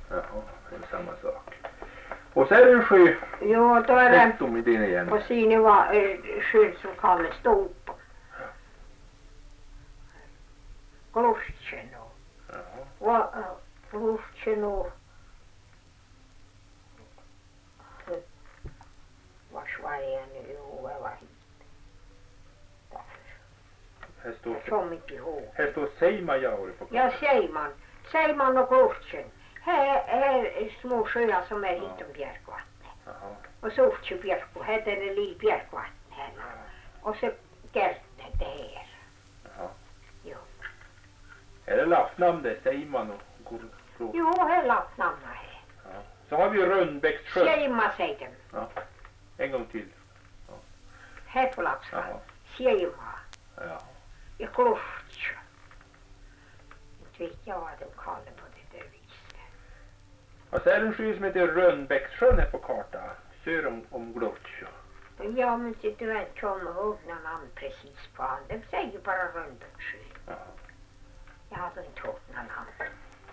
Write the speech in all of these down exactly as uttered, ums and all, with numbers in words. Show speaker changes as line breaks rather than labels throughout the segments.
Jaha, det är samma sak. Och så är det en sjö.
Jo, då är det
i din igen.
på sin var sjö som kallas Stopa. Glortjen och och Glortjen och vars var jag nu? Jo, jag var hit.
Här står,
Jag kommer inte ihåg.
här står Seimajaure på kartan.
Ja, Seiman. Seiman och Glortjen. Här, här är små sjöar som är hit om björkvattnet.
Jaha.
Och så också björk och här är det lill björkvattnet här. Och så Gärtnet det här.
Jaha.
Jo.
Är det lappnamn det? Seiman och Glortjen?
Jo, här är lappnamna här.
Ja. Så har vi Rönnbäckssjön.
Seima säger de.
Ja. En gång till.
Här på Lappskall.
Jaha.
Seima.
Ja.
I Glortjen. Inte vet jag vad de kallar på det där viset.
Och så är det en sjö som heter Rönnbäckssjön här på kartan. Sör om, om Glortjen.
Ja, men det du inte kommer ihåg någon namn precis på han. De säger bara Rönnbäckssjön.
Ja.
Jag hade inte hört någon namn.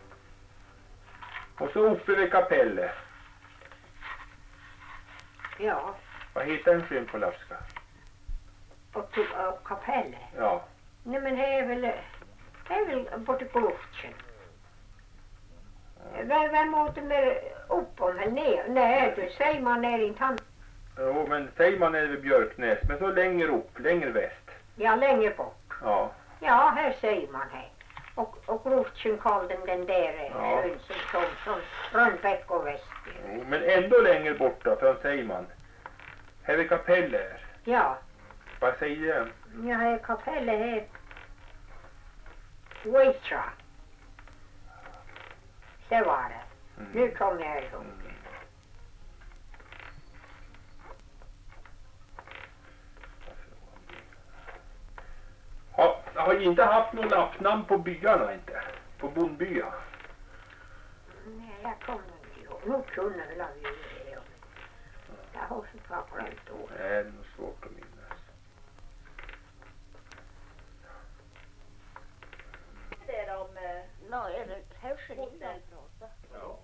Och så uppe vid kapellet.
Ja,
Vad heter den sjön på Lappskall?
och tog upp kapellet.
Ja.
Nej, men det är väl, det är väl borta på Glortjen. Vem, vem åt med upp om eller ner? Nej, du säger man ner i en tant.
Jo, men Seiman är vid Björknäs. Men så längre upp, längre väst.
Ja, längre bort.
Ja.
Ja, här säger man här. Och, och Glortjen kallade den där
Ja.
ön som kom från Rönnbäck och väst.
Jo, men ändå längre borta från Seiman. Här vid kapellet är.
Ja,
Vad säger den?
ja, här kapellet här. Waitra. Det var det.
Mm.
Nu kommer jag ihåg.
Ja, jag har inte haft någon lappnamn på byarna inte. På bondbyar.
Nej, jag kommer inte ihåg. Nu kunde väl ha vi det. Jag har så bra glömt ord.
Det är nog svårt att minnas.
Det är de...
Nej, är det hörseln?
Ja.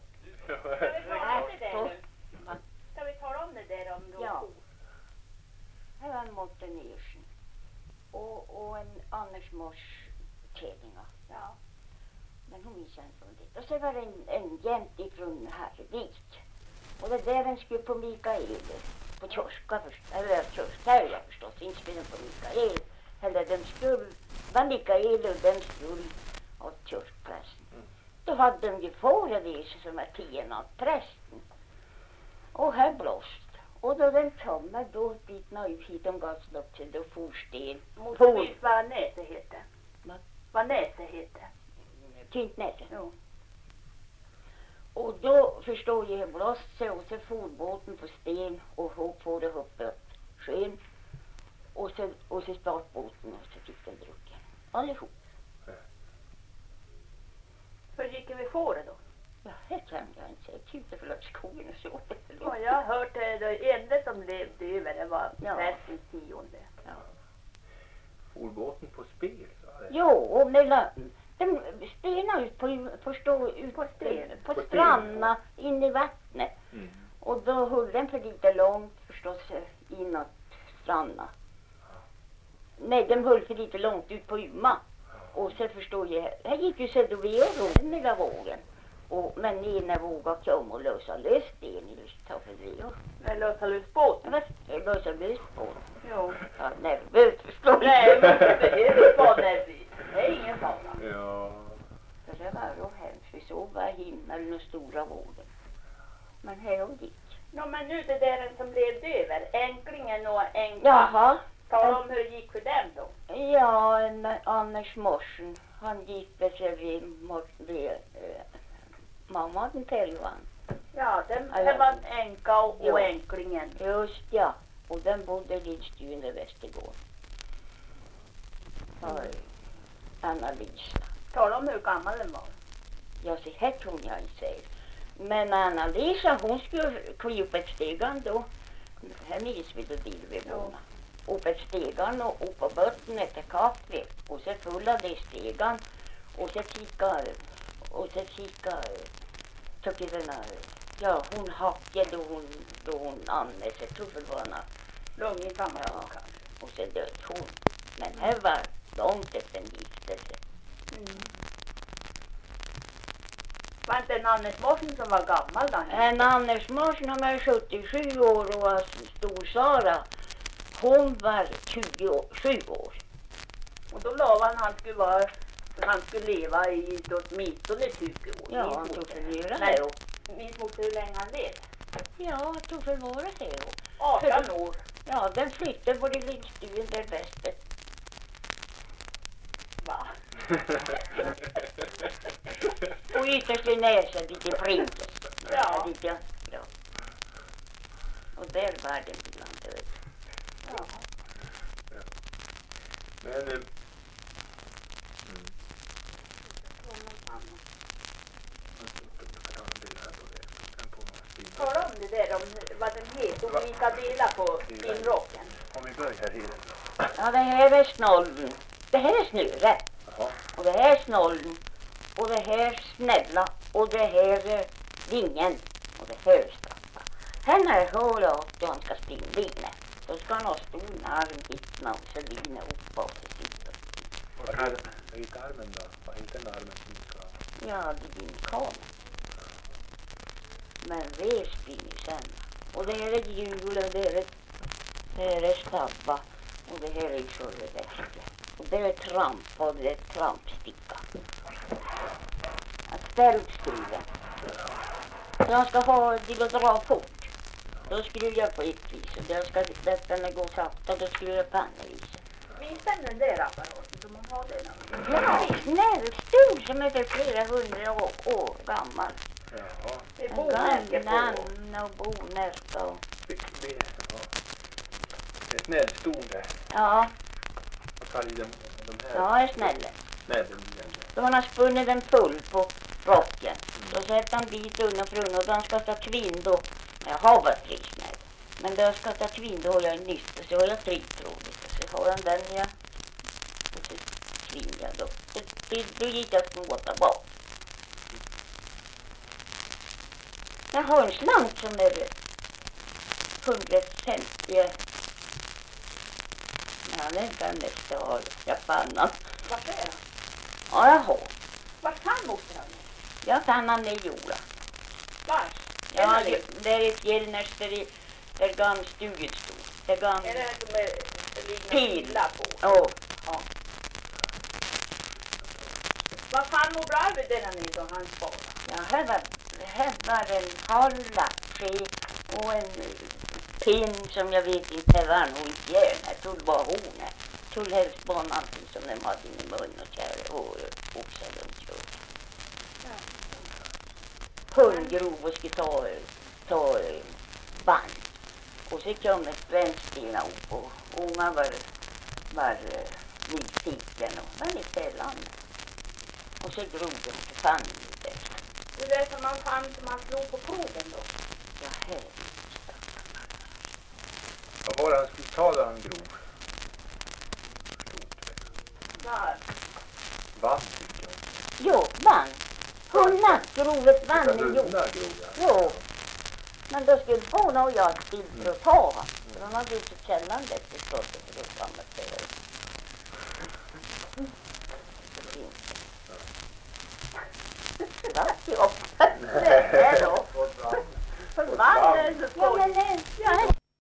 Ska vi tala om det där om då?
Ja. Här var en Mårten Ersen och, och en Anders Mors Tälinga.
Ja.
Men hon minns inte från det. Och så var det en, en jämt ifrån Harvik. Och det där den skulle på Mikael. På kioska först. Eller kiosktävja förstås. Inte skulle på Mikael. Eller den skulle vara Mikael och den skulle ha kioskprästen.
Mm.
Då hade de ju fåravis som var tien av prästen. Och här blåst. Och då den kommer då dit nöjd hit om gaslopp till då forsten.
Mot vad nätet heter.
Va?
Vad nätet heter.
Tynt nätet.
Jo.
Och då förstår jag blåst sig och så for båten på sten och hop på det uppåt sjön. Och så, och så start båten och så fick den drucken. Allihop.
Hur gick vi få det då?
Ja, det kan jag inte säga. Typ för skogen och så.
Ja, jag har hört det. Det enda som levde över det var
Ja.
prästens tionde.
Ja.
Forbåten på spel, sa det.
Jo, och mellan, de stenar ut på, på, stå, ut
På sten.
på
På sten.
strandarna in i vattnet.
Mm.
Och då höll den för lite långt förstås inåt strandarna. Nej, de höll för lite långt ut på Ymma. Och så förstår jag, här gick ju så då vi och ro med vågen. Och, men ena vågar kom och lösa lös sten i ta för vi och.
Men lösa lös båten.
Jag lösa lös på.
Jo.
Ja, nervöst förstår jag.
Nej, men det behöver vara nervös. Det är ingen fara.
Ja.
För det var då hemskt. Vi såg bara himlen och stora vågen. Men här och gick.
Ja, men nu det där som levde över. Änklingen och änkan.
Jaha.
Tala om hur det gick för dem då.
Ja, en, Anders Morsen. Han gifte sig vid, vid äh, mamma den Telvan.
Ja, den,
Ja,
det
ja.
var en änka och,
Jo.
och änklingen.
Just ja. Och den bodde i Lindstuen i Västergård. Oj. Anna-Lisa.
Tala om hur gammal den var.
Ja, så här tror jag inte säger. Men Anna-Lisa, hon skulle kliva upp ett stegan då. Här minns vi då bilvegorna. Upp ett stegan och upp på botten efter kaffe. Och så fullade stegan. Och så kika, och så kika tycker den här, ja hon hackade då hon, då hon Anne, så jag tror det var några,
Lång i samma
Ja.
år kanske.
och så död hon. Men här var långt efter en giftelse.
Mm. Var inte en Annes Morsen som var gammal då?
En Anders Morsen har varit sjuttiosju år och var stor Sara. Hon var tjugosju år.
Och då lovade han att han skulle vara, han skulle leva i åtminstone tjugo år.
Ja,
Minns
han
moster.
tog för myra
Nej,
här.
minns moster hur länge han levde?
Ja, jag tror för var det här.
arton år.
Ja, den flyttade både lillstuen där väster.
Va?
Och ytterst i näsan lite prinkes.
Ja.
Lite, ja. Och där var den ibland, du vet.
Ja.
Men... eh, Mm.
Tala om det där om vad den heter, olika delar på inrocken.
Om vi börjar här.
Ja, det här är snollen. Det här är snöret.
Jaha.
Och det här är snollen. Och det här är snälla. Och det här är vingen. Och det här är strappa. Här när hör jag att han ska springa vingna. Då ska han ha stor arm hit och så vingna upp bak till sidan.
Och här, inte armen då? Vad inte en armen som ska...
Ja, det är din kam. Men det springer sen. Och det här är jul och det här är, det här är stabba. Och det här är körväxte. Och det är tramp och det är trampsticka. Att ställskruven. Så han ska ha till att dra fort. Då skruvar jag på ett vis. Och där ska detta gå sakta. Då skruvar jag på andra vis.
Minns den där apparaten som man har den?
Ja, snällstol som är för flera hundra år, år gammal.
Jaha.
Det är
En
bomärke
gammal
på.
namn och bomärke och...
Det, det, ja. Det är snällston där.
Ja,
Vad kallar de, de här?
jag är snäll.
Snäll.
Då har han spunnit den full på rocken. Då sätter han dit undan för undan och då han ska ta tvinn då. Jag har bara tre snäll. Men då jag ska ta tvinn då har jag en nytt och så har jag tritrådigt. Och så har han den ja. Och så tvinn jag då. Då, då, då gick jag småta bak. Jag har en slant som är hundrafemtio. Ja, det är den nästa har jag pannan.
Vart är det?
Ja, jag har.
Vart kan moster han?
Jag fann han i jorda.
Vars?
Ja,
Är det
det, det är ett fjällnärs där, i- där gamla stugan stod. Där gamla...
är det som är, det ligger
Pil.
pilla på?
Ja.
Ja. Vad fan mår bra över denna nu då han sparar?
Ja, här var, här var en halv lappski och en pin som jag vet inte var nog inte järn. Jag tror det var hon. Jag tror helst var någonting som de hade i mun och kära och oxar runt kör. Hundgrov och skulle ta, ta band. Och så kom svenskdina upp och unga var, var nyfiken och var lite sällan. Och så drog de till familj där.
Det är det som man fann som man slog på krogen då.
Ja, här.
Vad var det han skulle ta då han grov?
Var?
Vann tycker jag.
Jo, band. Hundar grov ett band med jord.
Runda grov, ja.
Jo. Men då skulle hon och jag till för att ta honom. För han hade ju så källan där till skottet för det var med det. Så fint. Ja, det är då.
För mannen så
Ja,
skoj.
men det, ja,